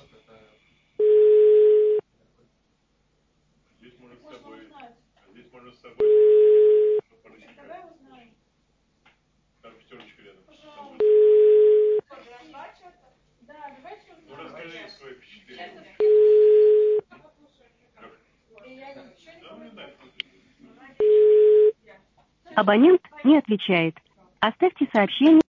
Здесь можно с собой. Здесь можно с собой. Давай узнаем. Там пятерочка рядом. Да, давайте узнаем. Ну расскажи свои впечатления. Абонент не отвечает. Оставьте сообщение.